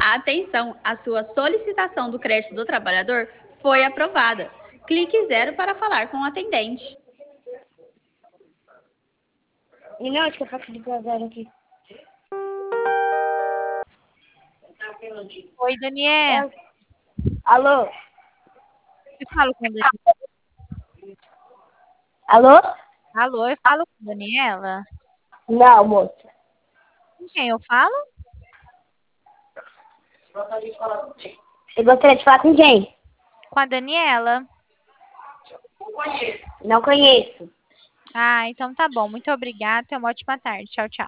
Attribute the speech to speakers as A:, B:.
A: Atenção, a sua solicitação do crédito do trabalhador foi aprovada. Clique 0 para falar com o atendente.
B: Não, que eu faço de zero aqui.
C: Oi, Daniela.
B: Alô?
C: Eu falo com a Daniela.
B: Alô?
C: Alô, eu falo com a Daniela.
B: Não, moça.
C: Com quem eu falo?
B: Eu gostaria de falar com quem?
C: Com a Daniela.
B: Não conheço.
C: Ah, então tá bom. Muito obrigada. Tenha uma ótima tarde. Tchau, tchau.